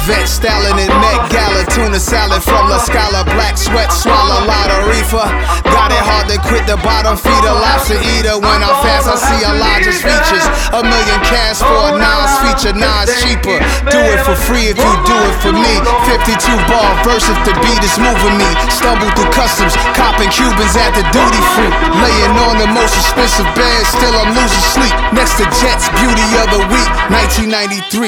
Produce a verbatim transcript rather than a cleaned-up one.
Vet styling and Met Gala, tuna salad from La Scala, black sweat, swallow a lot of reefer. Got it hard to quit the bottom feeder, lobster eater. When I'm fast, I see Elijah's features. A million cash for a Nas feature, Nas cheaper. Do it for free if you do it for me. fifty-two bar verse if the beat is moving me. Stumble through customs, copping Cubans at the duty free. Laying on the most expensive bed, still I'm losing sleep. Next to Jets, beauty of the week, nineteen ninety-three.